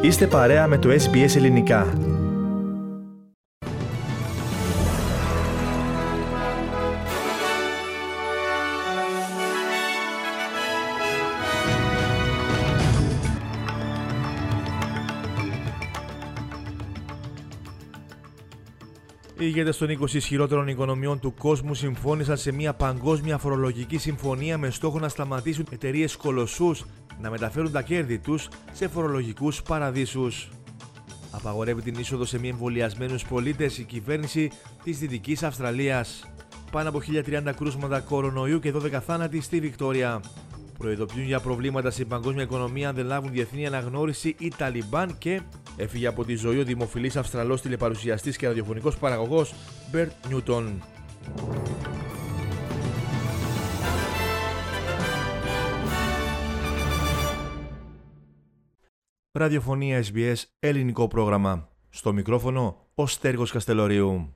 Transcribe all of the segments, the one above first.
Είστε παρέα με το SBS Ελληνικά. Οι ηγέτες των 20 ισχυρότερων οικονομιών του κόσμου συμφώνησαν σε μια παγκόσμια φορολογική συμφωνία με στόχο να σταματήσουν εταιρείες κολοσσούς να μεταφέρουν τα κέρδη τους σε φορολογικούς παραδείσους. Απαγορεύει την είσοδο σε μη εμβολιασμένους πολίτες η κυβέρνηση της Δυτικής Αυστραλίας. Πάνω από 1030 κρούσματα κορονοϊού και 12 θάνατοι στη Βικτόρια. Προειδοποιούν για προβλήματα στην παγκόσμια οικονομία αν δεν λάβουν διεθνή αναγνώριση οι Ταλιμπάν και έφυγε από τη ζωή ο δημοφιλής Αυστραλός τηλεπαρουσιαστής και ραδιοφωνικός παραγωγός Μπερτ Νιούτον. Ραδιοφωνία SBS, ελληνικό πρόγραμμα. Στο μικρόφωνο, ο Στέργος Καστελορίου.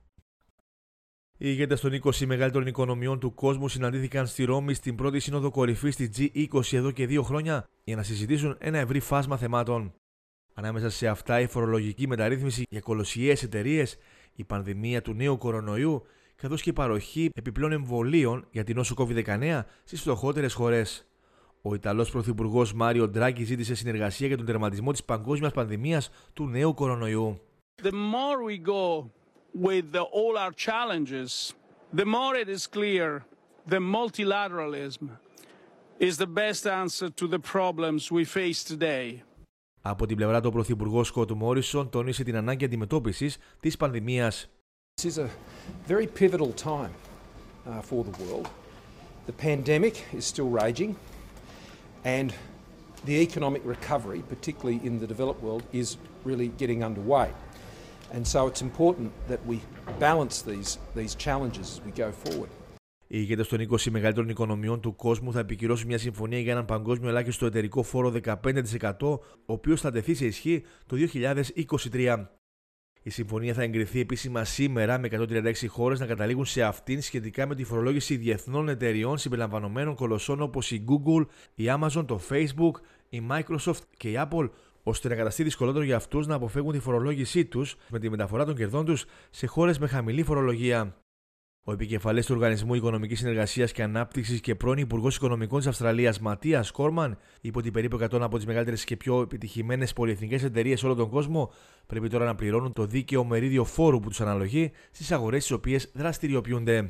Οι ηγέτες των 20 μεγαλύτερων οικονομιών του κόσμου συναντήθηκαν στη Ρώμη στην πρώτη σύνοδο κορυφής της G20 εδώ και 2 χρόνια για να συζητήσουν ένα ευρύ φάσμα θεμάτων. Ανάμεσα σε αυτά η φορολογική μεταρρύθμιση για κολοσιαίες εταιρείες, η πανδημία του νέου κορονοϊού, καθώς και η παροχή επιπλέον εμβολίων για την νόσο COVID-19 στις φτωχότερες χώρες. Ο Ιταλός Πρωθυπουργός Μάριο Ντράγκη ζήτησε συνεργασία για τον τερματισμό της παγκόσμιας πανδημίας του νέου κορονοϊού. The more we go with all our challenges, the more it is clear the multilateralism is the best answer to the problems we face today. Από την πλευρά του, ο Πρωθυπουργός Σκοτ Μόρισον τόνισε την ανάγκη αντιμετώπισης της πανδημίας. This is a very pivotal time for the world. The pandemic is still raging and the economic recovery, particularly in the developed world, is really getting underway. And so it's important that we balance these challenges as we go forward. Οι ηγέτες των 20 μεγαλύτερων οικονομιών του κόσμου θα επικυρώσουν μια συμφωνία για έναν παγκόσμιο ελάχιστο εταιρικό φόρο 15%, ο οποίος θα τεθεί σε ισχύ το 2023. Η συμφωνία θα εγκριθεί επίσημα σήμερα με 136 χώρες να καταλήγουν σε αυτήν σχετικά με τη φορολόγηση διεθνών εταιριών συμπεριλαμβανομένων κολοσσών όπως η Google, η Amazon, το Facebook, η Microsoft και η Apple, ώστε να καταστεί δυσκολότερο για αυτούς να αποφεύγουν τη φορολόγησή τους με τη μεταφορά των κερδών τους σε χώρες με χαμηλή φορολογία. Ο επικεφαλής του Οργανισμού Οικονομικής Συνεργασίας και Ανάπτυξης και πρώην Υπουργός Οικονομικών της Αυστραλίας, Ματίας Κόρμαν, είπε ότι περίπου 100 από τις μεγαλύτερες και πιο επιτυχημένες πολυεθνικές εταιρείες σε όλο τον κόσμο πρέπει τώρα να πληρώνουν το δίκαιο μερίδιο φόρου που τους αναλογεί στις αγορές στις οποίες δραστηριοποιούνται.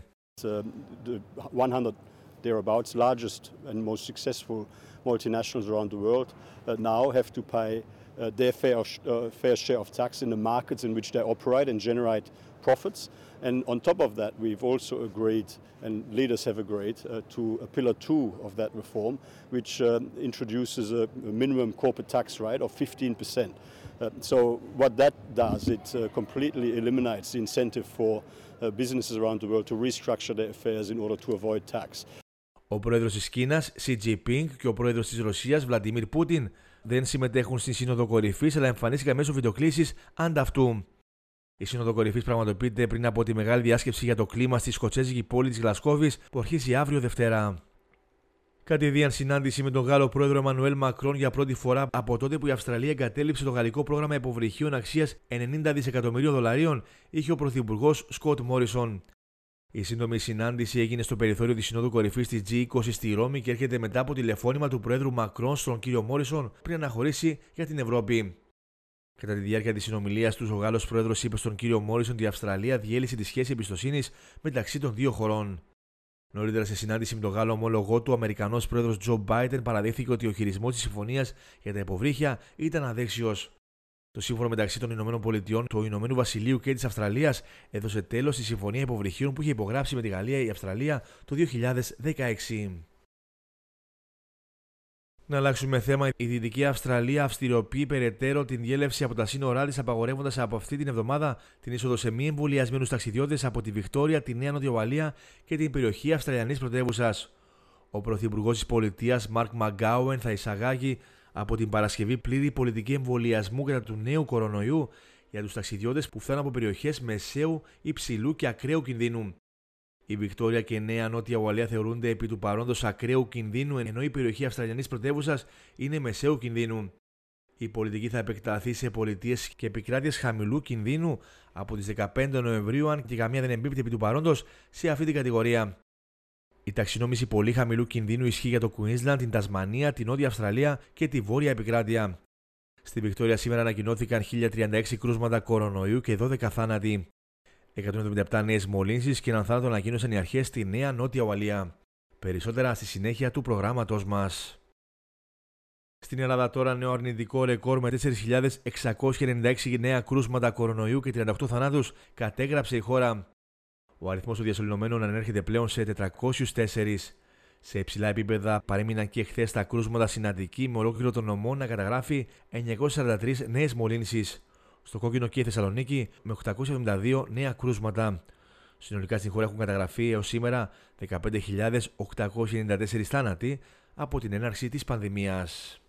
Thereabouts largest and most successful multinationals around the world now have to pay their fair share of tax in the markets in which they operate and generate profits. And on top of that, we've also agreed, and leaders have agreed, to a Pillar 2 of that reform, which introduces a minimum corporate tax rate of 15%. So what that does, it completely eliminates the incentive for businesses around the world to restructure their affairs in order to avoid tax. Ο πρόεδρος της Κίνας, Xi Jinping, και ο πρόεδρος της Ρωσίας, Βλαντιμίρ Πούτιν, δεν συμμετέχουν στη Σύνοδο Κορυφής, αλλά εμφανίστηκαν μέσω βιντεοκλήσης ανταυτού. Η Σύνοδο Κορυφής πραγματοποιείται πριν από τη μεγάλη διάσκεψη για το κλίμα στη σκοτσέζικη πόλη της Γλασκόβης, που αρχίζει αύριο Δευτέρα. Κατηδίαν συνάντηση με τον Γάλλο πρόεδρο Εμμανουέλ Μακρόν για πρώτη φορά από τότε που η Αυστραλία εγκατέλειψε το γαλλικό πρόγραμμα υποβρυχίων αξίας $90 δισεκατομμυρίων, είχε ο πρωθυπουργός Σκοτ Μόρισον. Η σύντομη συνάντηση έγινε στο περιθώριο της Συνόδου Κορυφής της G20 στη Ρώμη και έρχεται μετά από τηλεφώνημα του πρόεδρου Μακρόν στον κύριο Μόρισον πριν αναχωρήσει για την Ευρώπη. Κατά τη διάρκεια της συνομιλίας του, ο Γάλλος πρόεδρος είπε στον κύριο Μόρισον ότι η Αυστραλία διέλυσε τη σχέση εμπιστοσύνης μεταξύ των δύο χωρών. Νωρίτερα, σε συνάντηση με τον Γάλλο ομόλογό του, ο Αμερικανός πρόεδρος Τζο Μπάιντεν παραδέχθηκε ότι ο χειρισμός της συμφωνίας για τα υποβρύχια ήταν αδέξιος. Το σύμφωνο μεταξύ των ΗΠΑ, του Ηνωμένου Βασιλείου και της Αυστραλίας έδωσε τέλος στη συμφωνία υποβρυχίων που είχε υπογράψει με τη Γαλλία η Αυστραλία το 2016. Να αλλάξουμε θέμα. Η Δυτική Αυστραλία αυστηριοποιεί περαιτέρω την διέλευση από τα σύνορά της, απαγορεύοντας από αυτή την εβδομάδα την είσοδο σε μη εμβολιασμένους ταξιδιώτες από τη Βικτόρια, τη Νέα Νότια Ουαλία και την περιοχή Αυστραλιανής Πρωτεύουσας. Ο πρωθυπουργός της πολιτείας, Μαρκ Μαγκάουεν, θα εισαγάγει από την Παρασκευή πλήρη πολιτική εμβολιασμού κατά του νέου κορονοϊού για τους ταξιδιώτες που φτάνουν από περιοχές μεσαίου, υψηλού και ακραίου κινδύνου. Η Βικτόρια και η Νέα Νότια Ουαλία θεωρούνται επί του παρόντος ακραίου κινδύνου, ενώ η περιοχή Αυστραλιανής Πρωτεύουσας είναι μεσαίου κινδύνου. Η πολιτική θα επεκταθεί σε πολιτείες και επικράτειες χαμηλού κινδύνου από τις 15 Νοεμβρίου, αν και καμία δεν εμπίπτει επί του παρόντος σε αυτή την κατηγορία. Η ταξινόμηση πολύ χαμηλού κινδύνου ισχύει για το Queensland, την Τασμανία, την Νότια Αυστραλία και τη Βόρεια Επικράτεια. Στη Βικτόρια σήμερα ανακοινώθηκαν 1036 κρούσματα κορονοϊού και 12 θάνατοι. 177 νέες μολύνσεις και έναν θάνατο ανακοίνωσαν οι αρχές στη Νέα Νότια Ουαλία. Περισσότερα στη συνέχεια του προγράμματος μας. Στην Ελλάδα τώρα νέο αρνητικό ρεκόρ με 4.696 νέα κρούσματα κορονοϊού και 38 θανάτους κατέγραψε η χώρα. Ο αριθμός των διασωληνωμένων ανέρχεται πλέον σε 404. Σε υψηλά επίπεδα παρέμειναν και χθες τα κρούσματα στην Αττική, με ολόκληρο τον νομό να καταγράφει 943 νέες μολύνσεις. Στο κόκκινο και η Θεσσαλονίκη με 872 νέα κρούσματα. Συνολικά στην χώρα έχουν καταγραφεί έως σήμερα 15.894 θάνατοι από την έναρξη της πανδημίας.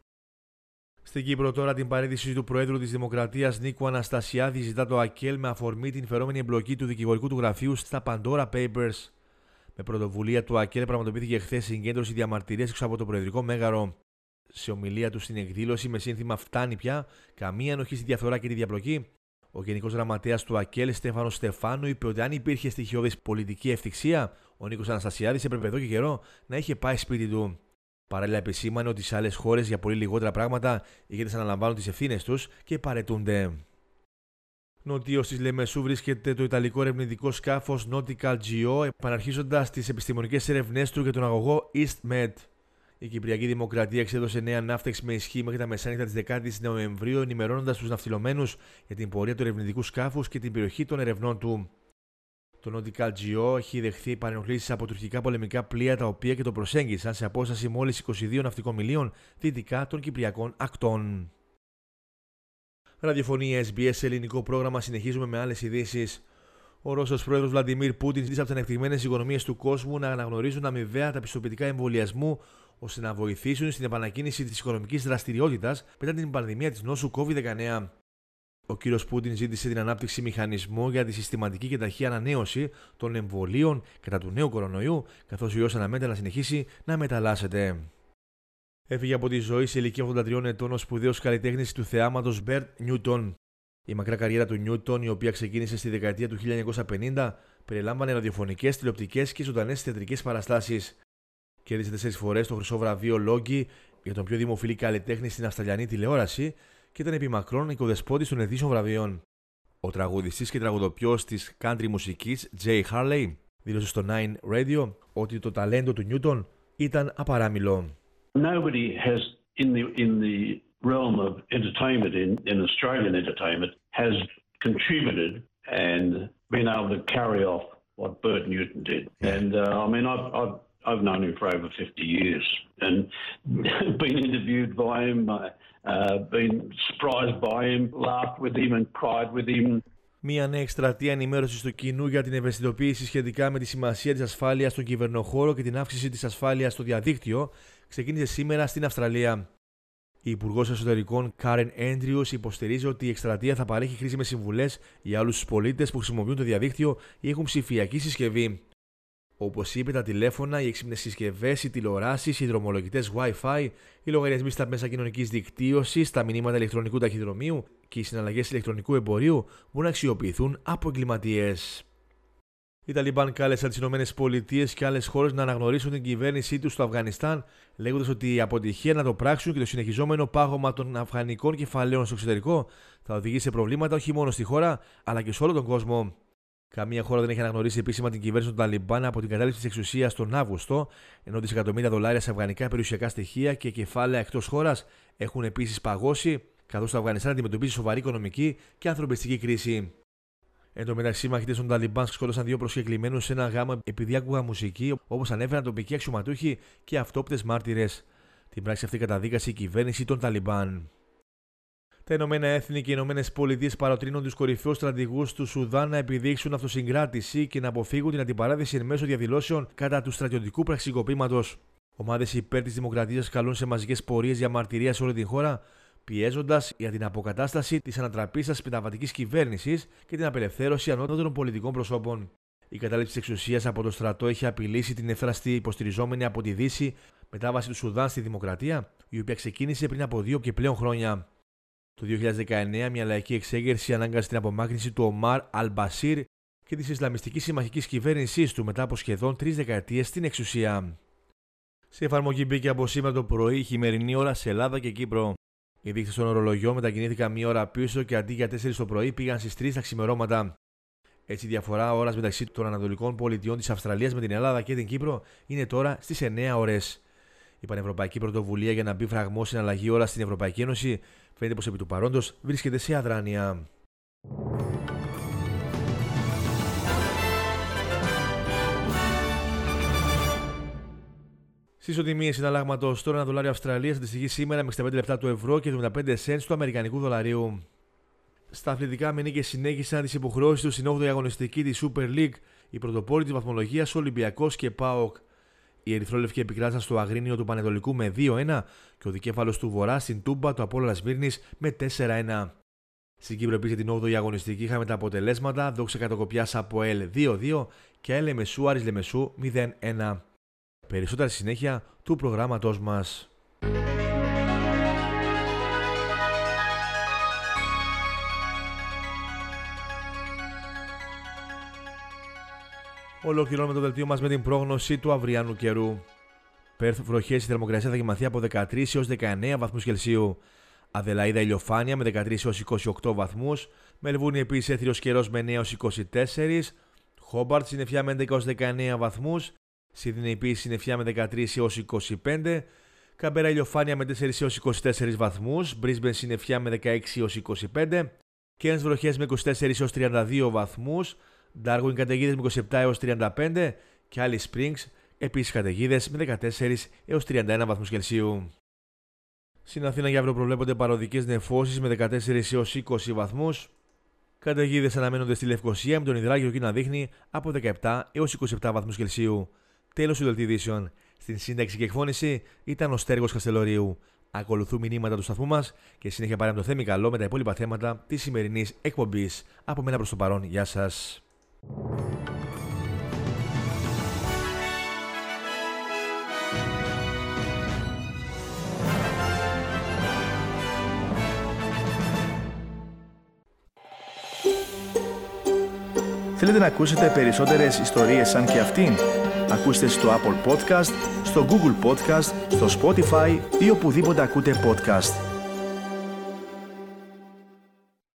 Στην Κύπρο τώρα την παραίτηση του Προέδρου της Δημοκρατίας Νίκου Αναστασιάδη ζητά το ΑΚΕΛ με αφορμή την φερόμενη εμπλοκή του δικηγορικού του γραφείου στα Pandora Papers. Με πρωτοβουλία του ΑΚΕΛ πραγματοποιήθηκε χθες συγκέντρωση διαμαρτυρίας έξω από το Προεδρικό Μέγαρο. Σε ομιλία του στην εκδήλωση με σύνθημα «Φτάνει πια, καμία ενοχή στη διαφθορά και τη διαπλοκή», ο Γενικός Γραμματέας του ΑΚΕΛ Στέφανος Στεφάνου είπε ότι αν υπήρχε στοιχειώδης πολιτική ευθυξία, ο Νίκος Αναστασιάδης έπρεπε εδώ και καιρό να είχε πάει σπίτι του. Παράλληλα, επισήμανε ότι σε άλλες χώρες για πολύ λιγότερα πράγματα οι ηγέτες αναλαμβάνουν τις ευθύνες τους και παραιτούνται. Νοτίως της Λεμεσού βρίσκεται το ιταλικό ερευνητικό σκάφος Nautical Geo, επαναρχίζοντας τις επιστημονικές έρευνές του για τον αγωγό EastMed. Η Κυπριακή Δημοκρατία εξέδωσε νέα ναύτεξ με ισχύ μέχρι τα μεσάνυχτα της 10ης Νοεμβρίου, ενημερώνοντας τους ναυτιλωμένους για την πορεία του ερευνητικού σκάφους και την περιοχή των ερευνών του. Το Nautical Geo έχει δεχθεί παρενοχλήσεις από τουρκικά πολεμικά πλοία, τα οποία και το προσέγγισαν σε απόσταση μόλις 22 ναυτικών μιλίων δυτικά των Κυπριακών ακτών. Ραδιοφωνία SBS σε ελληνικό πρόγραμμα, συνεχίζουμε με άλλες ειδήσεις. Ο Ρώσος πρόεδρος Βλαντιμίρ Πούτιν ζήτησε από τις ανεπτυγμένες οικονομίες του κόσμου να αναγνωρίζουν αμοιβαία τα πιστοποιητικά εμβολιασμού, ώστε να βοηθήσουν στην επανακίνηση της οικονομικής δραστηριότητας μετά την πανδημία της νόσου COVID-19. Ο κ. Πούτιν ζήτησε την ανάπτυξη μηχανισμού για τη συστηματική και ταχεία ανανέωση των εμβολίων κατά του νέου κορονοϊού, καθώς ο ιός αναμένεται να συνεχίσει να μεταλλάσσεται. Έφυγε από τη ζωή σε ηλικία 83 ετών ο σπουδαίος καλλιτέχνης του θεάματος Μπερτ Νιούτον. Η μακρά καριέρα του Νιούτον, η οποία ξεκίνησε στη δεκαετία του 1950, περιλάμβανε ραδιοφωνικές, τηλεοπτικές και ζωντανές θεατρικές παραστάσεις. Κέρδισε 4 φορές το χρυσό βραβείο Λόγκι για τον πιο δημοφιλή καλλιτέχνη στην Αυστραλιανή τηλεόραση και ήταν επιμακρόν οικοδεσπότης των ετήσιων βραβείων. Ο τραγουδιστής και τραγουδοποιός της country μουσικής Jay Harley δήλωσε στο Nine Radio ότι το ταλέντο του Νιούτον ήταν απαράμιλο. Nobody has in the realm of entertainment, in Australian entertainment, has contributed and been able to carry off what Bert Newton did. And I mean, I've known him for over 50 years and been interviewed by him, been surprised by him, laughed with him and cried with him. Μία νέα εκστρατεία ενημέρωσης του κοινού για την ευαισθητοποίηση σχετικά με τη σημασία της ασφάλειας στον κυβερνοχώρο και την αύξηση της ασφάλειας στο διαδίκτυο ξεκίνησε σήμερα στην Αυστραλία. Η Υπουργός Εσωτερικών Karen Andrews υποστηρίζει ότι η εκστρατεία θα παρέχει χρήσιμες συμβουλές για όλους τους πολίτες που χρησιμοποιούν το διαδίκτυο ή έχουν ψηφιακή συσκευή. Όπως είπε, τα τηλέφωνα, οι έξυπνες συσκευές, οι τηλεοράσεις, οι δρομολογητές Wi-Fi, οι λογαριασμοί στα μέσα κοινωνικής δικτύωσης, τα μηνύματα ηλεκτρονικού ταχυδρομείου και οι συναλλαγές ηλεκτρονικού εμπορίου μπορούν να αξιοποιηθούν από εγκληματίες. Οι Ταλιμπάν κάλεσαν τις ΗΠΑ και άλλες χώρες να αναγνωρίσουν την κυβέρνησή τους στο Αφγανιστάν, λέγοντας ότι η αποτυχία να το πράξουν και το συνεχιζόμενο πάγωμα των αφγανικών κεφαλαίων στο εξωτερικό θα οδηγήσει σε προβλήματα όχι μόνο στη χώρα, αλλά και σε όλο τον κόσμο. Καμία χώρα δεν έχει αναγνωρίσει επίσημα την κυβέρνηση των Ταλιμπάν από την κατάληψη της εξουσίας τον Αύγουστο, ενώ δισεκατομμύρια δολάρια σε αφγανικά περιουσιακά στοιχεία και κεφάλαια εκτός χώρας έχουν επίσης παγώσει, καθώς το Αφγανιστάν αντιμετωπίζει σοβαρή οικονομική και ανθρωπιστική κρίση. Εν τω μεταξύ, μαχητές των Ταλιμπάν σκότωσαν 2 προσκεκλημένους σε ένα γάμο επειδή άκουγαν μουσική, όπως ανέφεραν τοπικοί αξιωματούχοι και αυτόπτες μάρτυρες. Την πράξη αυτή καταδίκασε η κυβέρνηση των Ταλιμπάν. Τα Ηνωμένα Έθνη και οι Ηνωμένες Πολιτείες παροτρύνουν τους κορυφαίους στρατηγούς του Σουδάν να επιδείξουν αυτοσυγκράτηση και να αποφύγουν την αντιπαράθεση εν μέσω διαδηλώσεων κατά του στρατιωτικού πραξικοπήματος. Ομάδες υπέρ της δημοκρατίας καλούν σε μαζικές πορείες διαμαρτυρίας σε όλη την χώρα, πιέζοντας για την αποκατάσταση της ανατραπήσας μεταβατικής κυβέρνησης και την απελευθέρωση ανώτατων πολιτικών προσώπων. Η κατάληψη της εξουσίας από το στρατό έχει απειλήσει την εύθραστη υποστηριζόμενη από τη Δύση μετάβαση του Σουδάν στη δημοκρατία, η οποία ξεκίνησε πριν από 2 και πλέον χρόνια. Το 2019, μια λαϊκή εξέγερση ανάγκασε την απομάκρυνση του Ομάρ Αλ-Μπασίρ και της Ισλαμιστικής συμμαχικής κυβέρνησής του μετά από σχεδόν 3 δεκαετίες στην εξουσία. Σε εφαρμογή μπήκε από σήμερα το πρωί η χειμερινή ώρα σε Ελλάδα και Κύπρο. Οι δείκτες των ορολογιών μετακινήθηκαν μία ώρα πίσω και αντί για 4 το πρωί πήγαν στις 3 τα ξημερώματα. Έτσι, η διαφορά ώρας μεταξύ των ανατολικών πολιτιών της Αυστραλίας με την Ελλάδα και την Κύπρο είναι τώρα στις 9 ώρες. Η πανευρωπαϊκή πρωτοβουλία για να μπει φραγμός στην αλλαγή ώρα στην Ευρωπαϊκή Ένωση φαίνεται πως επί του παρόντος βρίσκεται σε αδράνεια. Στις ισοτιμίες συναλλάγματος, τώρα ένα δολάριο Αυστραλίας αντιστοιχεί σήμερα με 65 λεπτά του ευρώ και 75 cents του αμερικανικού δολαρίου. Στα αθλητικά, με νίκες συνέχισαν τις υποχρεώσεις του στην 8η αγωνιστική της Super League, η πρωτοπόροι της βαθμολογίας Ολυμπιακός και ΠΑΟΚ. Οι ερυθρόλευκοι επικράτησαν στο αγρίνιο του Πανετολικού με 2-1 και ο δικέφαλος του Βορρά στην Τούμπα του Απόλλωνα Σμύρνης με 4-1. Στην Κύπρο επίσης την 8η αγωνιστική είχαμε τα αποτελέσματα Δόξα Κατοκοπιάς ΑΠΟΕΛ 2-2 και ΑΕΛ Λεμεσού Άρης Λεμεσού 0-1. Περισσότερα στη συνέχεια του προγράμματός μας. Ολοκληρώνουμε το δελτίο μας με την πρόγνωση του αυριανού καιρού. Πέρθ βροχές, η θερμοκρασία θα γεμαθεί από 13 έως 19 βαθμούς Κελσίου. Αδελαΐδα ηλιοφάνεια με 13 έως 28 βαθμούς. Μελβούνι επίσης έθριος καιρός με 9 έως 24. Χόμπαρτ συννεφιά με 11 έως 19 βαθμούς. Σίδνεϊ επίσης συννεφιά με 13 έως 25. Καμπέρα ηλιοφάνεια με 4 έως 24 βαθμούς. Μπρίσμπεν συννεφιά με 16 έως 25. Κέρνς βροχές με 24 έως 32 βαθμούς. Ντάργουιν καταιγίδες με 27 έως 35 και Alice Springs επίσης καταιγίδες με 14 έως 31 βαθμούς Κελσίου. Στην Αθήνα για αύριο προβλέπονται παροδικές νεφώσεις με 14 έως 20 βαθμούς. Καταιγίδες αναμένονται στη Λευκοσία με τον υδράγιο εκεί να δείχνει από 17 έως 27 βαθμούς Κελσίου. Τέλος του δελτίου ειδήσεων. Στην σύνταξη και εκφώνηση ήταν ο Στέργος Καστελορίου. Ακολουθούν μηνύματα του σταθμού μας και συνέχεια πάραμε το Θέμη Καλό με τα υπόλοιπα θέματα της σημερινής εκπομπής. Από μένα προς το παρόν, γεια σας. Θέλετε να ακούσετε περισσότερες ιστορίες σαν και αυτήν? Ακούστε στο Apple Podcast, στο Google Podcast, στο Spotify ή οπουδήποτε ακούτε podcast.